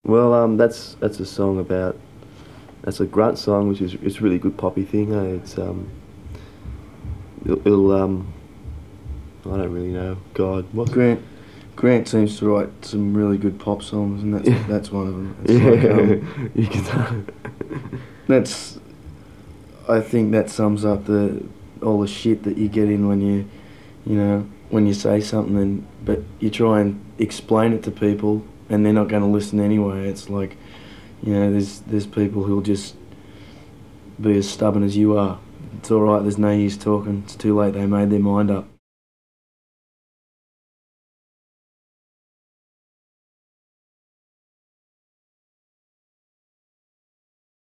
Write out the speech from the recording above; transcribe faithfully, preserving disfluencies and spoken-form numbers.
Well, um, that's that's a song about that's a grunt song, which is it's a really good poppy thing. Eh? It's um, it'll, it'll um, I don't really know. God, what's it? Grant Grant seems to write some really good pop songs, and that's Yeah, that's one of them. It's like um, yeah, you can. that's I think that sums up the all the shit that you get in when you you know when you say something, and but you try and explain it to people, and they're not going to listen anyway. It's like you know there's there's people who'll just be as stubborn as you are. It's all right. There's no use talking. It's too late. They made their mind up.